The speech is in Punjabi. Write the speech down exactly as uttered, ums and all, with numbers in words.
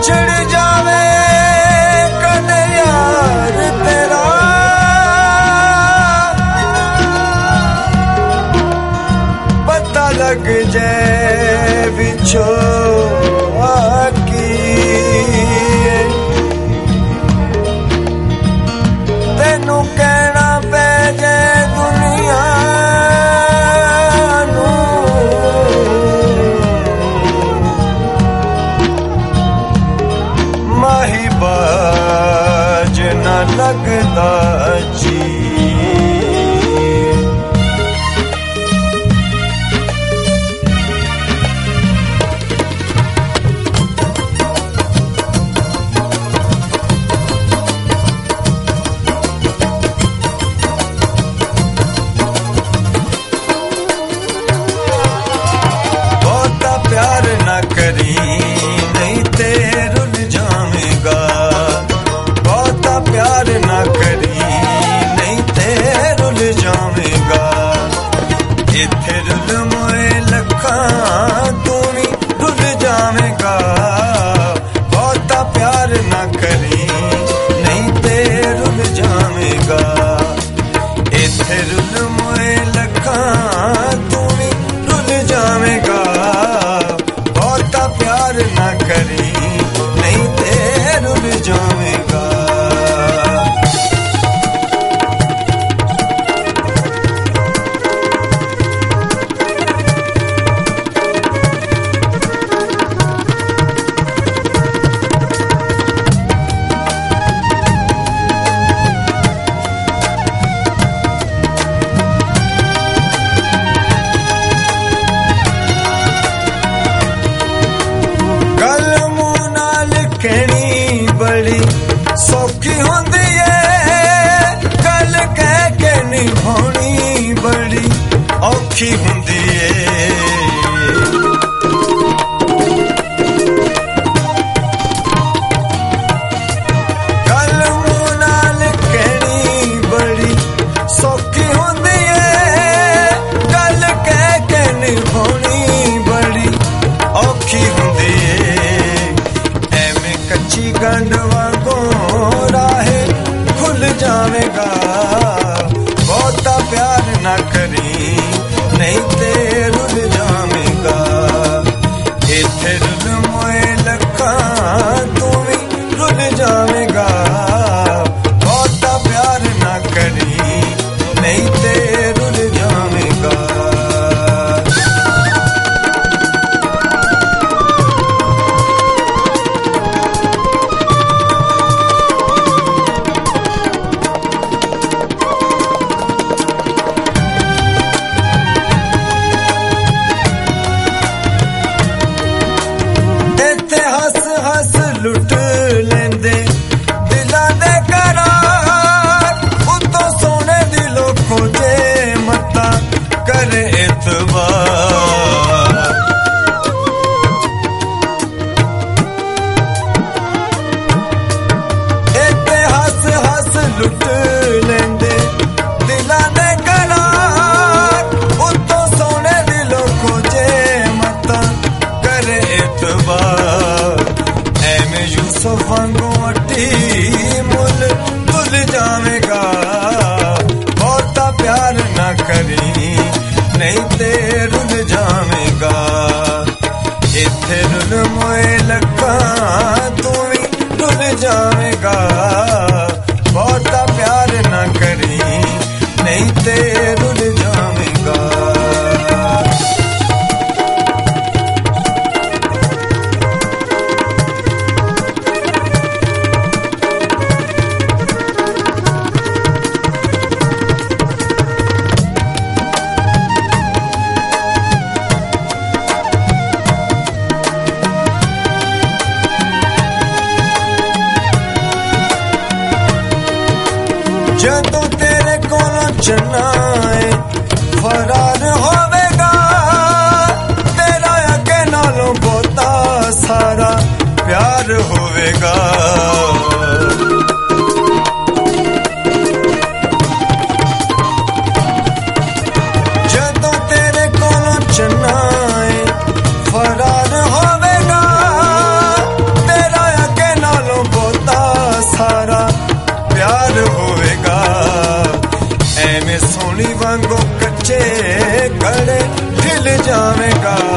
ਵਿਛੜ ਜਾਵੇ ਕਦੇ ਯਾਰ ਤੇਰਾ, ਪਤਾ ਲੱਗ ਜਾਏ ਵਿਛੋੜਾ ਕੀ, ਤੈਨੂੰ ਕਹਿਣਾ ਪੈ ਜਾਏ ਦੁਨੀਆ ਮਾਹੀ ਬਾਜ ਨਾ ਲੱਗਦਾ ਜੀ। ਬਹੁਤਾ ਪਿਆਰ ਨਾ ਕਰੀ ਨਹੀਂ ਤੇ ਰੁੱਲ ਜਾਵੇਗਾ, ਬਹੁਤਾ ਪਿਆਰ ਨਾ ਕਰੀ ਨਹੀਂ ਤੇ ਰੁੱਲ ਜਾਵੇਗਾ, ਇੱਥੇ ਰੁੱਲ ਮੋਏ ਲੱਖਾਂ ਤੂੰ ਵੀ ਰੁੱਲ ਜਾਵੇਗਾ, ਬਹੁਤਾ ਪਿਆਰ ਨਾ ਕਰੀ ਨਹੀਂ ਤੇ ਰੁੱਲ ਜਾਵੇਗਾ, ਇੱਥੇ ਰੁੱਲ ਮੋਏ ਲੱਖਾਂ ਤੂੰ ਵੀ ਰੁੱਲ ਜਾਵੇਗਾ, ਬਹੁਤਾ ਪਿਆਰ ਨਾ ਕਰੀ ਨਹੀਂ ਤੇ ਰੁੱਲ ਜਾਵੇਗਾ। ਕਹਿਣੀ ਬੜੀ ਸੌਖੀ ਹੁੰਦੀ ਏ, ਗੱਲ ਕਹਿ ਕੇ ਨਿਭਾਉਣੀ ਬੜੀ ਔਖੀ ਹੁੰਦੀ ਏ, ਗੱਲ ਮੂੰਹ ਨਾਲ ਕਹਿਣੀ ਬੜੀ ਸੌਖੀ ਹੁੰਦੀ ਏ, ਗੱਲ ਕਹਿ ਕੇ ਨਿਭਾਉਣੀ ਬੜੀ ਔਖੀ ਹੁੰਦੀ ਏ, ਕੱਚੀ ਗੰਢ ਵਾਂਗੋਂ ਰਾਹੇ ਖੁੱਲ ਜਾਵੇਗਾ, ਬਹੁਤਾ ਪਿਆਰ ਨਾ ਕਰੀ ਨਹੀਂ ਤੇ ਰੁੱਲ ਜਾਵੇਗਾ, ਇੱਥੇ ਰੁੱਲ ਮੋਏ ਲੱਖਾਂ ਤੂੰ ਵੀ ਰੁੱਲ ਜਾਵੇਗਾ, ਬਹੁਤਾ ਪਿਆਰ ਨਾ ਕਰੀ ਨਹੀਂ ਤੇ ਰੁੱਲ ਜਾਵੇਗਾ। ਲੁੱਟ ਲੈਂਦੇ ਦਿਲਾਂ ਦੇ ਕਰਾਰ, ਉਤੋਂ ਸੋਹਣੇ ਦਿਲੋਂ ਖੋਜੇ ਮੱਤਾ ਕਰੇ ਇਤਬਾਰ, ਇੱਥੇ ਹੱਸ ਹੱਸ ਲੁੱਟ ਲੈਂਦੇ ਦਿਲਾਂ ਦੇ ਕਰਾਰ, ਉਤੋਂ ਸੋਹਣੇ ਦਿਲੋਂ ਖੋਜੇ ਮੱਤਾ ਕਰੇ ਇਤਬਾਰ, ਯੂਸਫ ਵਾਂਗੂ ਅੱਟੀ ਮੁੱਲ ਤੁਲ ਜਾਵੇਗਾ, ਬਹੁਤਾ ਪਿਆਰ ਨਾ ਕਰੀ ਨਹੀਂ ਤੇ ਰੁੱਲ ਜਾਵੇਗਾ, ਇੱਥੇ ਰੁੱਲ ਮੋਏ ਲੱਖਾਂ ਤੂੰ ਵੀ ਰੁੱਲ ਜਾਵੇਗਾ, ਬਹੁਤਾ ਪਿਆਰ ਨਾ ਕਰੀ ਨਹੀਂ ਤੇ ਰੁੱਲ ਜਾਵੇਗਾ। ਜਦੋਂ ਤੇਰੇ ਕੋਲੋਂ ਚੰਨਾ ਏ ਫਰਾਰ ਹੋਵੇਗਾ, ਤੇਰਾ ਅੱਗੇ ਨਾਲੋਂ ਬਹੁਤਾ ਸਾਰਾ ਪਿਆਰ ਹੋਵੇਗਾ, ਜਦੋਂ ਤੇਰੇ ਕੋਲੋਂ ਚੰਨਾ ਏ ਫਰਾਰ ਹੋਵੇਗਾ, ਤੇਰਾ ਜਾਵੇਗਾ।